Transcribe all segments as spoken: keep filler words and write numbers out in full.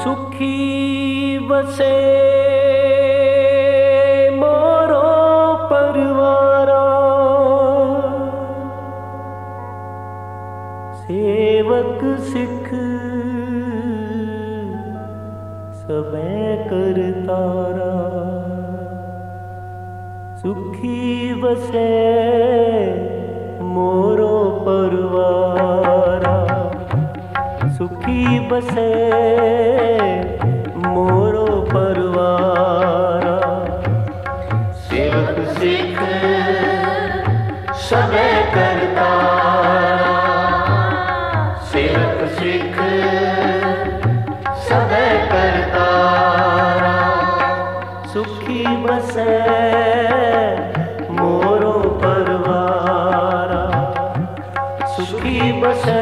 सुखी बसे मोरो परवारा, सेवक सिख सबे करतारा। सुखी बसे मोरो परवारा, सुखी बसे मोरो परवारा। सेवक सिख सबे करतारा, सेवक सिख सबे करतारा। सुखी बसे मोरो परवारा, सुखी बसे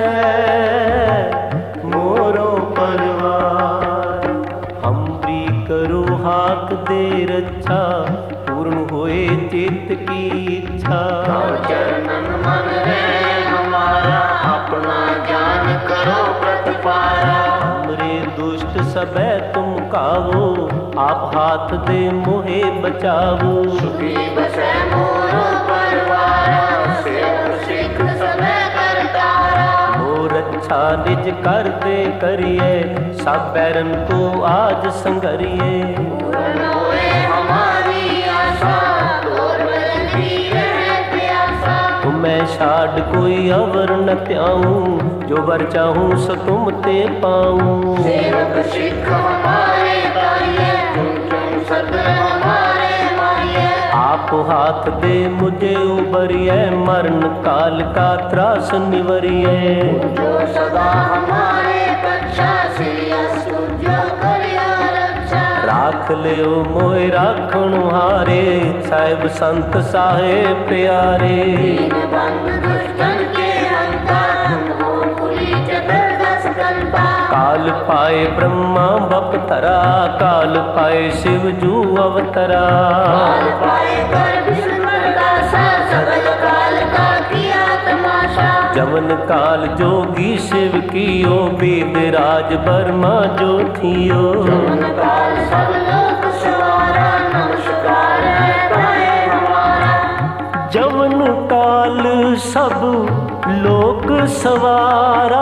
मोरो परवार। हमरी करो हाथ दे रक्षा, पूर्ण होए चित्त की इच्छा। चरणन मन रे हमारा, अपना ज्ञान करो प्रतिपारा। हमरे दुष्ट सबे तुम कावो, आप हाथ दे मोहे बचावो। सुखी बसे मोरो परवारा, सेवक सिख सबे करतारा। रक्षा निज कर दे करिए, सब बैरन को आज संगरिए। पूर्ण होए हमारी आशा, तोर बंदी रहे प्यासा। तुम्हें छाड़ कोई अवर न त्याऊं, जो वर चाहूं सो तुम ते पाऊं। सेवक सिख हमारे ताइये, तुम तुम सदा हमारे माइये। आप हाथ दे मुझे उबरिए, मरण काल का त्रास निवरिए। जो सदा हमारे पक्षा, सिया सूर्य करिया रक्षा। राख लियो मोए राखण हारे, साहिब संत साहे प्यारे। दीन बंधु दुष्टन के हंता, तुम हो पुरी चतुर्दश कंता। काल पाए ब्रह्मा बपतरा, काल पाए शिव जू अवतरा। काल पाए कर विष्णु प्रकाशा, सकल काल का किया तमाशा। जवन काल जोगी शिव कियो, वेद राज बर्मा जो थियो। जवन काल सब लोक सवारा, नमस्कार है ताए हमारा। जवन काल सब लोक सवारा,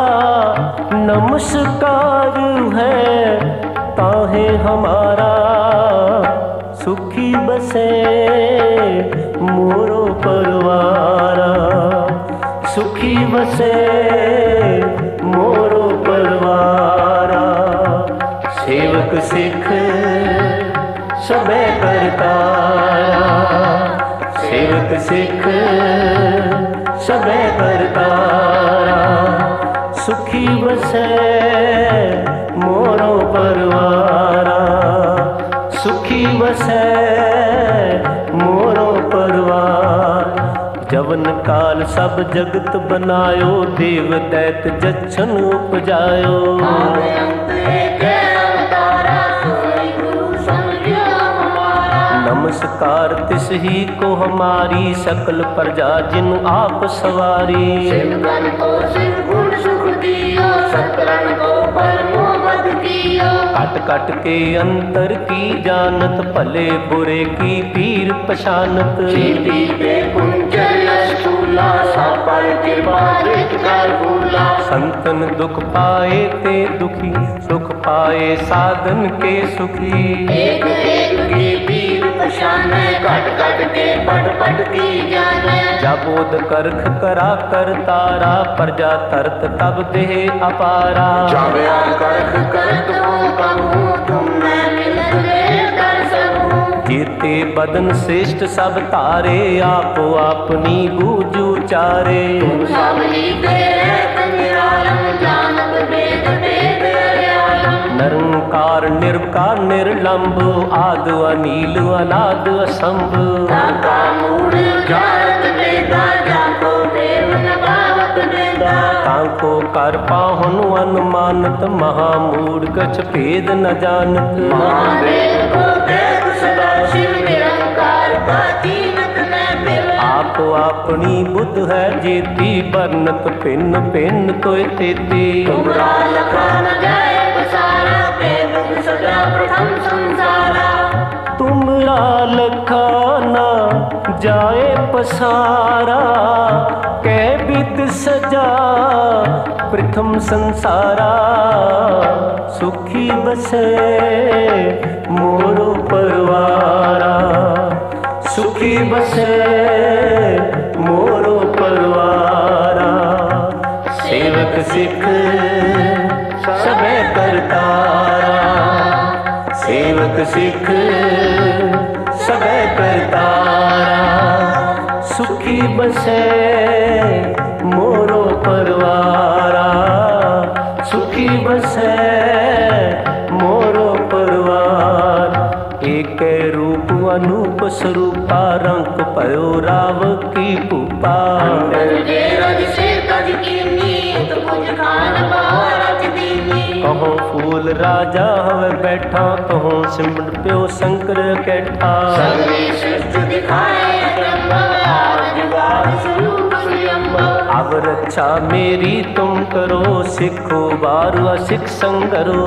नमस्कार है ताहे हमारा। सुखी बसे मोरो परवारा, सुखी बसे मोरो परवारा। सेवक सिख सबे करतारा, सेवक सिख सबे करतारा। सुखी बसे मोरो परवारा, सुखी बसे मोरो परवार। जवन काल सब जगत बनायो, देव दैत जच्छन उपजायो। आदि अंत एक अवतारा, सोई गुरु समझो हमारा। नमस्कार तिस ही को हमारी, सकल प्रजा जिन आप सवारी। सिमरन को सिर गुण सुख दियो, सतरन को परमो बद कियो। कट कट के अंतर की जानत, भले बुरे की पीर पशानत। चीटी पे कुंचल स्थूला, सापर कृपा दृष्ट कर भूला। संतन दुख पाए ते दुखी, सुख पाए साधन के सुखी। एक एक की पीर पशाने, कट कट के पट पट की जाने। जाबोध करख करा कर तारा, प्रजा तरत तब देह अपारा। जाबया करख करत हो कहूँ, तुम मैं मिलते कर सकूँ। कीर्ति बदन श्रेष्ठ सब तारे, आप अपनी बूझू चारे। तुम सब ही तेरे निरालम, जानत वेद वेद अर्यालम। निरंकार निर्विकार निर्लंब, आद अनील अनाद असंभ। ताका मूढ़ जारत वेदा, जाको देव न भावत वेदा। ताको कर पाहुन अनुमानत, महामूढ़ कछ भेद न जानत। महावेद को देव सदा शिव, निरंकार का कीमत न मिल। आप अपनी बुद्ध है जेती, बरनत भिन्न भिन्न तोय तेती। तुमरा लखा न जाए बसारा, वेद लखाना जाए पसारा, कै बिद सजा प्रथम संसारा। सुखी बसे मोरो परवारा, सुखी बसे मोरो परवारा। सेवक सिख सबे करतारा, सेवक सिख सबे करतारा। सुखी बसे मोरो परवारा, सुखी बसे मोरो परवार। एक रूप अनूप स्वरूपा, रंग पयो राव की भूपा। कहो फूल राजा हवे बैठा, कहो सिमट प्यो शंकर कैठा। अब रक्षा मेरी तुम करो, सिखो बारू सिख संगरो।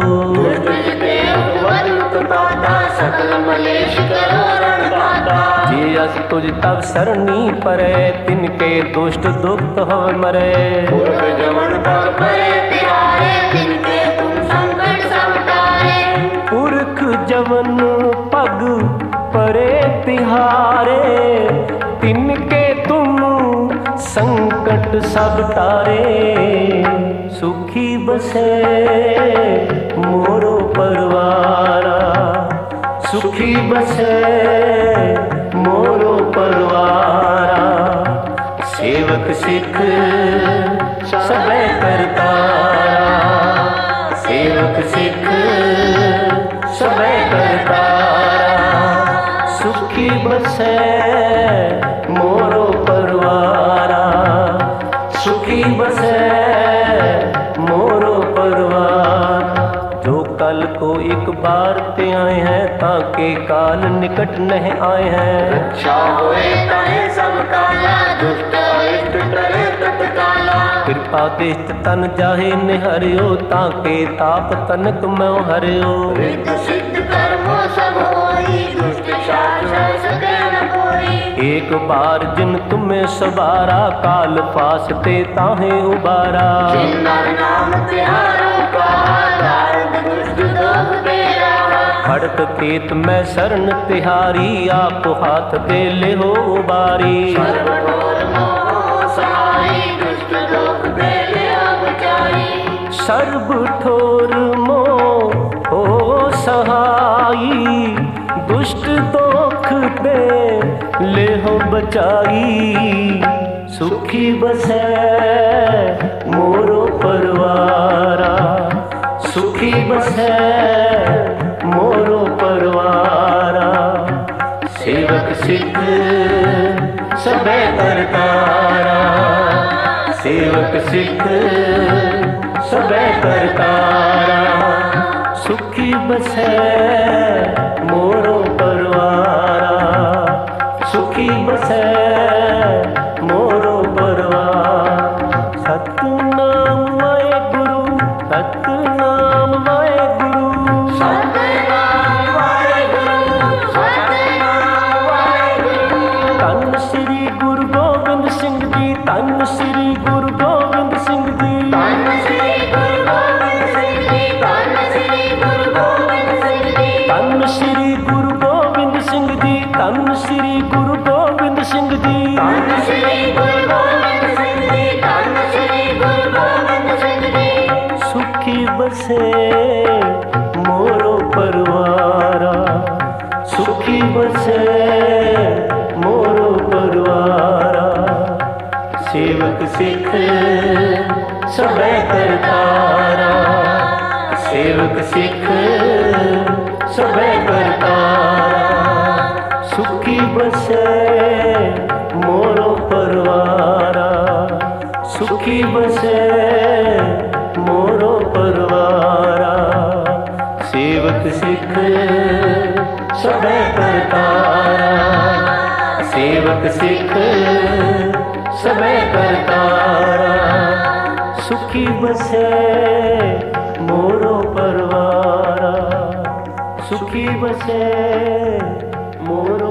जे अस तुझ तब सरनी परे, तिनके दुष्ट दुख हव मरे। पुरख जवन पग परे तिहारे, तिनके तुम संकट सब तारे। सुखी बसे मोरो परवारा, सुखी बसे मोरो परवारा। सेवक सिख सबे करतारा, सेवक सिख सबे करतारा। सुखी बसे मोरो परवारा, सुखी बसे मोरो परवार। जो कल को एक बार ते आए हैं, ताके काल निकट नहीं आए हैं। रक्षा होए ताहे सब काला, दुष्ट इष्ट टरे तत्काला। कृपा देत तन जाहे निहरियो, ताके ताप तनक मैं हरियो। रिद्ध सिद्ध कर्मो सब होई, दुष्ट शासन सके न कोई। एक बार जिन तुम्हें सवारा, काल फासते ताहे उबारा। जिनका नाम तिहारो कहा, दारुण दुष्ट दोष तेरा। खड़क केत में शरण तिहारी, आप हाथ दे ले हो उबारी। सर्वठोर मोह सहाई, दुष्ट दोष दे ले बचाई। सर्व ठोर मोह हो सहाई, दुष्ट दोख दे ले हो बचाई। सुखी बसे मोरो परवारा, सुखी बसे मोरो परवारा। सेवक सिख सबे करतारा, सेवक सिख सबे करतारा। सुखी बसे मोरो परवारा, सुखी बसे मोरो परवार। सतनाम वाहेगुरु, सतनाम वाहेगुरु, सतनाम वाहेगुरु, सतनाम वाहेगुरु। धन श्री गुरु गोबिंद सिंह जी, धन श्री गुरु गोबिंद सिंह जी। धन श्री गुरु गोबिंद सिंह जी, धन श्री गुरु गोबिंद सिंह जी। धन श्री गुरु गोबिंद सिंह जी, धन श्री गुरु गोबिंद सिंह जी। धन श्री गुरु गोबिंद सिंह जी, धन श्री गुरु गोबिंद सिंह जी। सुखी बसे मोरो परवारा, सुखी बसे मोरो परवारा। सेवक सिख सबे करतारा, सेवक सिख सबे करतारा। सुखी बसे मोरो परवारा, सुखी बसे मोरो परवारा। सेवक सिख सबे करतारा, सेवक सिख सबे करतारा। सुखी बसे मोरो परवारा, सुखी बसे मोरो